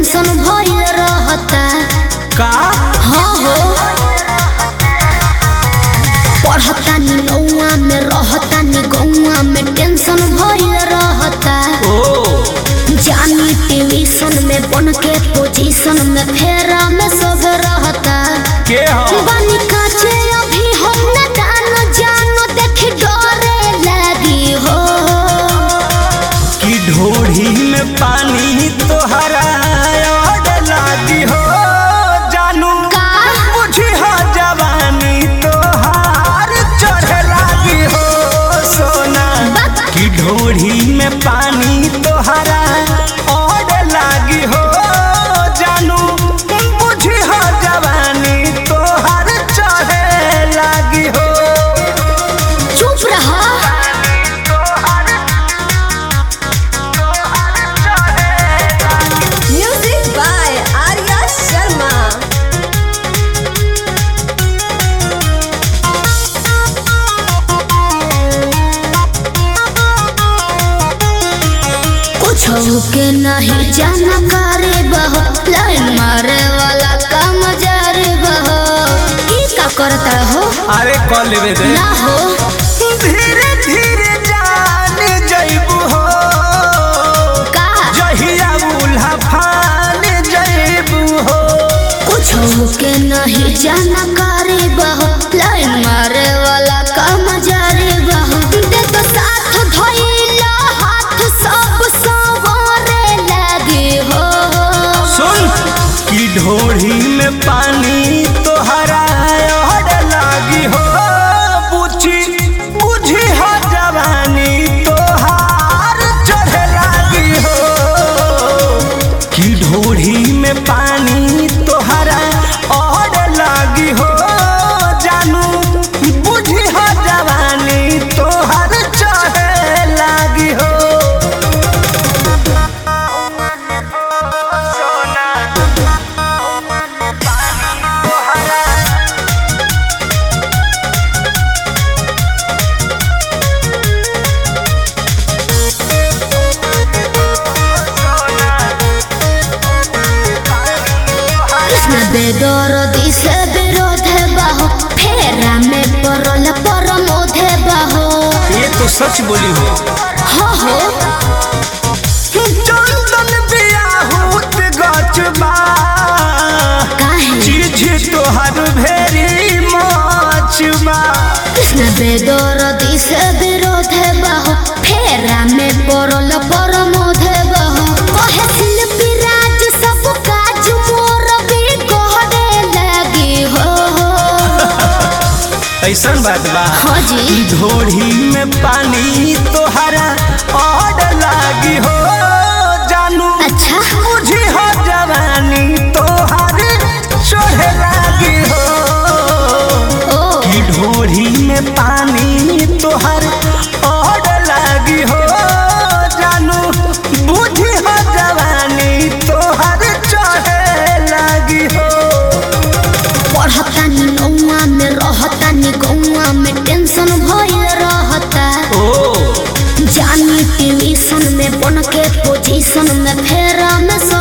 Tension भइल रहता का हाँ हो पढ़ता नी नौआ में रहता नी गौआ में टेंशन भइल रहता जानी ट्यूशन में बन के पोजीशन में फेरा में सब रहता के हो बनी काचे अभी हम न जानो देख डरे लगी हो कि ढोढ़ी में पानी तोहरा लागी हो जानू का बुझी हो जवानी तोहार चढ़े लागी हो सोना कि ढोढ़ी में पानी तोहरा लागी हो जानू बुझी हो जवानी तोहार चढ़े लागी हो चुप रहा Music by Arya Sharma. कुछ के नहीं जानकारी बहो लाइन मारे वाला काम जारी बहो की का करता हो अरे कॉल लेवे दे ना हो धीरे धीरे जान जइबू हो का जहिया उल्हा फान जइबू हो कुछ के नहीं जानकारी बहो लाइन मारे वाला काम जारी बहो दे तो साथ धइला हाथ सब सवारे लगे हो सुन कि ढोढ़ी में पानी तोहरा लागी हो बुझी हो जवानी तोहार चढ़े लागी हो कि ढोढ़ी में पानी तोहरा लागी हो जानू बुझी हो जवानी तोहार चढ़े लागी हो कृष्ण बेदरदी से विरोध बाहो फेरा में परल परमोध बाहो ये तो सच बोली हो हो चंदन बियाहूत गचबा काहे चीज तोहर भेरी मचबा कृष्ण बेदरदी से विरोध बाहो फेरा में परल परमोध बाहो कहे शिल्पी राज सब काज मोर भी कहने लगी हो ऐसन बात बा हाँ जी ढोढ़ी में पानी तोहरा लागी हो जानू अच्छा बुझी हो जवानी तोहर चढ़े लागी हो ओ कि ढोढ़ी में पानी तोहर लागी हो जानू बुझी हो जवानी तोहर चढ़े लागी हो पढ़ता नी नौआ में रहता नी गौआ में टेंशन भइल रहता जानी ट्यूशन में बन के पोजीशन में फेरा में